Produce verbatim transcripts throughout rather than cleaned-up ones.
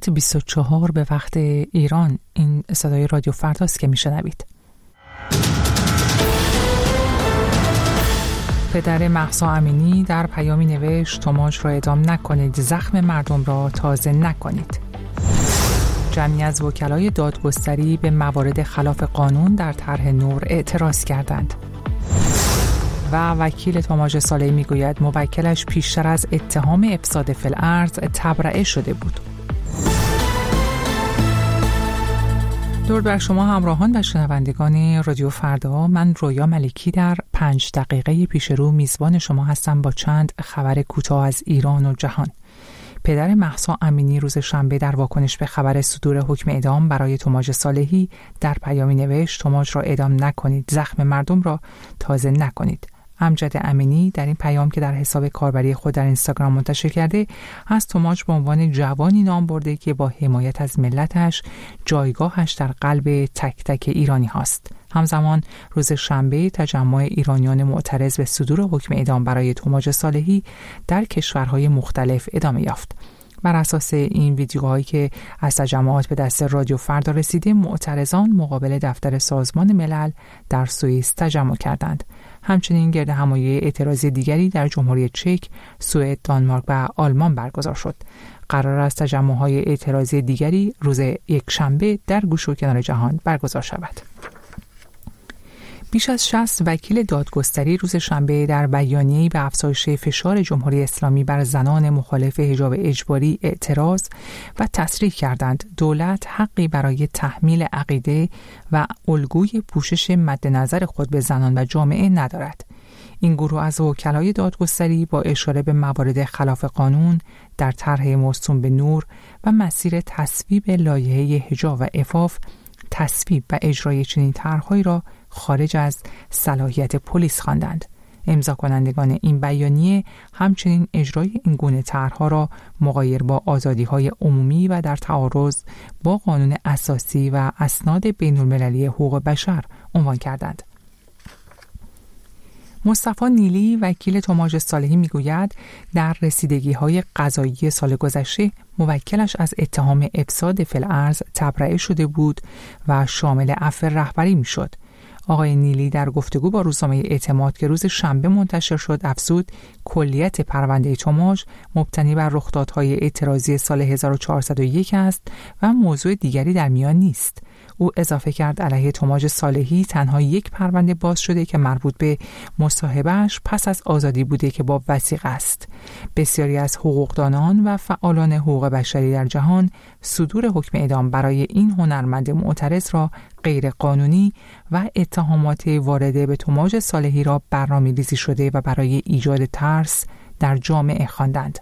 ساعت بیست و چهار به وقت ایران. این صدای رادیو فرداست که میشنوید. پدر مهسا امینی در پیامی نوشت تماج را اعدام نکنید، زخم مردم را تازه نکنید. جمعی از وکلای دادگستری به موارد خلاف قانون در طرح نور اعتراض کردند. و وکیل تماج صالحی میگوید موکلش پیشتر از اتهام افساد فی الارض تبرئه شده بود. درود بر شما همراهان و شنوندگان رادیو فردا. من رویا ملکی در پنج دقیقه پیش رو میزبان شما هستم با چند خبر کوتاه از ایران و جهان. پدر مهسا امینی روز شنبه در واکنش به خبر صدور حکم اعدام برای تماج صالحی در پیامی نوشت تماج را اعدام نکنید، زخم مردم را تازه نکنید. امجد امینی در این پیام که در حساب کاربری خود در اینستاگرام منتشر کرده از تماج به عنوان جوانی نام برده که با حمایت از ملتش جایگاهش در قلب تک تک ایرانی هاست. همزمان روز شنبه تجمع ایرانیان معترض به صدور حکم اعدام برای تماج صالحی در کشورهای مختلف ادامه یافت. بر اساس این ویدیوهایی که از تجمعات به دست رادیو فردا رسیده، معترضان مقابل دفتر سازمان ملل در سوئیس تجمع کردند. همچنین گرد همایی اعتراضی دیگری در جمهوری چک، سوئد، دانمارک و آلمان برگزار شد. قرار است تجمع‌های اعتراضی دیگری روز یکشنبه در گوش و کنار جهان برگزار شود. بیش از شصت وکیل دادگستری روز شنبه در بیانیه‌ای به افزایش فشار جمهوری اسلامی بر زنان مخالف حجاب اجباری اعتراض و تصریح کردند دولت حقی برای تحمیل عقیده و الگوی پوشش مد نظر خود به زنان و جامعه ندارد. این گروه از وکلای دادگستری با اشاره به موارد خلاف قانون در طرح موسوم به نور و مسیر تصویب لایحه حجاب و عفاف تصویب و اجرای چنین طرح‌هایی را خارج از صلاحیت پلیس خواندند. امضا کنندگان این بیانیه همچنین اجرای این گونه طرح‌ها را مغایر با آزادی‌های عمومی و در تعارض با قانون اساسی و اسناد بین‌المللی حقوق بشر عنوان کردند. مصطفی نیلی وکیل تماج صالحی میگوید در رسیدگی‌های قضایی سال گذشته موکلش از اتهام افساد فی الارض تبرئه شده بود و شامل عفو رهبری میشد. آقای نیلی در گفتگو با روزنامه اعتماد که روز شنبه منتشر شد افزود کلیت پرونده تماج مبتنی بر رخدادهای اعتراضی سال هزار و چهارصد و یک است و موضوع دیگری در میان نیست. او اضافه کرد علیه تماج صالحی تنها یک پرونده باز شده که مربوط به مصاحبه‌اش پس از آزادی بوده که با وثیقه است. بسیاری از حقوقدانان و فعالان حقوق بشری در جهان صدور حکم اعدام برای این هنرمند معترض را غیر قانونی و اتهامات وارده به تماج صالحی را برنامه‌ریزی شده و برای ایجاد ترس در جامعه خواندند.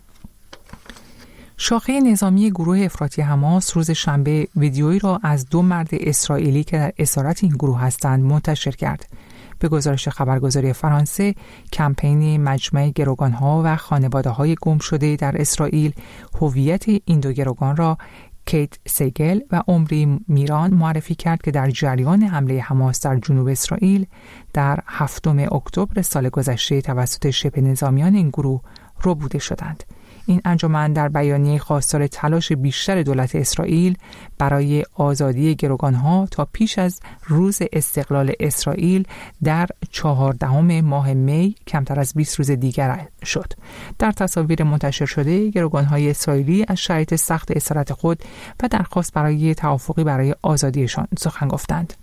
شاخه نظامی گروه افراطی حماس روز شنبه ویدیویی را از دو مرد اسرائیلی که در اسارت این گروه هستند منتشر کرد. به گزارش خبرگزاری فرانسه، کمپین مجمع گروگان‌ها و خانواده‌های گم شده در اسرائیل هویت این دو گروگان را کیت سیگل و عمری میران معرفی کرد که در جریان حمله حماس در جنوب اسرائیل در هفتم اکتبر سال گذشته توسط شبه نظامیان این گروه ربوده شدند. این انجمن در بیانیه خواستار تلاش بیشتر دولت اسرائیل برای آزادی گروگانها تا پیش از روز استقلال اسرائیل در چهاردهم ماه می کمتر از بیست روز دیگر شد. در تصاویر منتشر شده گروگانهای اسرائیلی از شرایط سخت اسارت خود و درخواست برای توافقی برای آزادیشان سخن گفتند.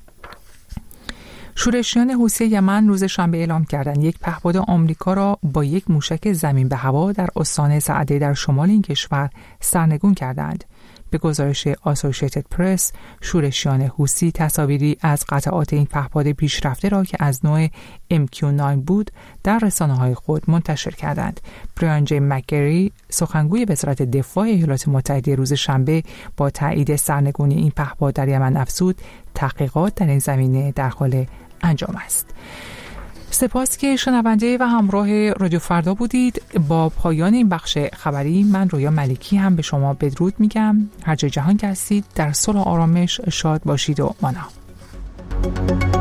شورشیان حوثی یمن روز شنبه اعلام کردند یک پهپاد آمریکا را با یک موشک زمین به هوا در استان سعده در شمال این کشور سرنگون کردند. به گزارش آسوشیتد پرس، شورشیان حوثی تصاویری از قطعات این پهپاد پیشرفته را که از نوع ام کیو نه بود در رسانه‌های خود منتشر کردند. بریان جی مکگری، سخنگوی وزارت دفاع ایالات متحده روز شنبه با تایید سرنگونی این پهپاد در یمن افزود تحقیقات در این زمینه در حال انجام است. سپاس که شنونده و همراه رادیو فردا بودید. با پایان این بخش خبری من رویا ملکی هم به شما بدرود میگم. هر جای جهان که هستید در صلح و آرامش شاد باشید و مانا.